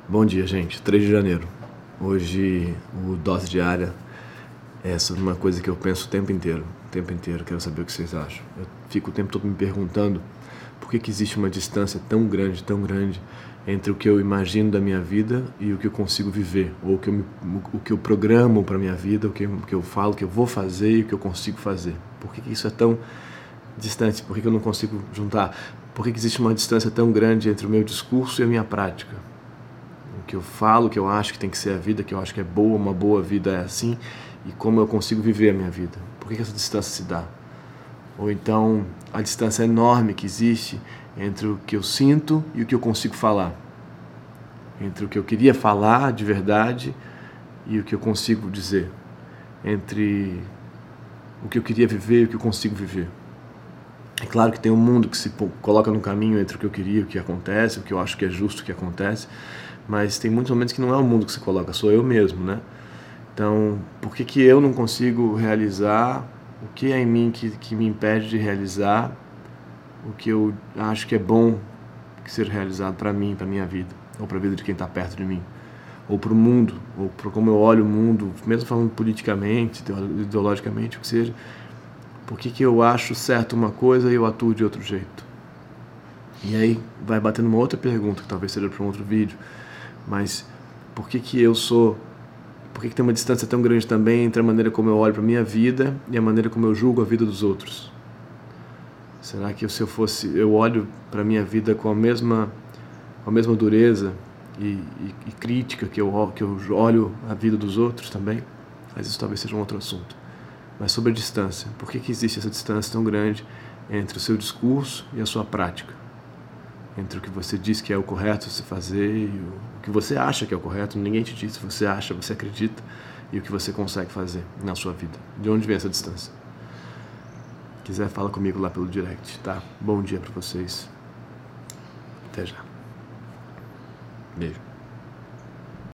Bom dia, gente. 3 de janeiro. Hoje o Dose Diária é sobre uma coisa que eu penso o tempo inteiro. O tempo inteiro. Quero saber o que vocês acham. Eu fico o tempo todo me perguntando por que existe uma distância tão grande entre o que eu imagino da minha vida e o que eu consigo viver. Ou o que eu programo para a minha vida, o que eu falo que eu vou fazer e o que eu consigo fazer. Por que isso é tão distante? Por que eu não consigo juntar? Por que existe uma distância tão grande entre o meu discurso e a minha prática? O que eu falo, o que eu acho que tem que ser a vida, que eu acho que é boa, uma boa vida é assim, e como eu consigo viver a minha vida. Por que essa distância se dá? Ou então a distância enorme que existe entre o que eu sinto e o que eu consigo falar. Entre o que eu queria falar de verdade e o que eu consigo dizer. Entre o que eu queria viver e o que eu consigo viver. É claro que tem um mundo que se coloca no caminho entre o que eu queria e o que acontece, o que eu acho que é justo o que acontece, mas tem muitos momentos que não é o mundo que se coloca, sou eu mesmo, né? Então, por que eu não consigo realizar o que é em mim que me impede de realizar o que eu acho que é bom ser realizado para mim, para minha vida, ou para a vida de quem está perto de mim, ou para o mundo, ou para como eu olho o mundo, mesmo falando politicamente, ideologicamente, o que seja. Por que eu acho certo uma coisa e eu atuo de outro jeito? E aí vai batendo uma outra pergunta, que talvez seja para um outro vídeo, mas por que tem uma distância tão grande também entre a maneira como eu olho para a minha vida e a maneira como eu julgo a vida dos outros? Será que se eu olho para a minha vida com a mesma dureza e crítica que eu olho a vida dos outros também? Mas isso talvez seja um outro assunto. Mas sobre a distância, por que existe essa distância tão grande entre o seu discurso e a sua prática? Entre o que você diz que é o correto se fazer e o que você acha que é o correto, ninguém te diz, você acha, você acredita, e o que você consegue fazer na sua vida. De onde vem essa distância? Se quiser, fala comigo lá pelo direct, tá? Bom dia pra vocês. Até já. Beijo.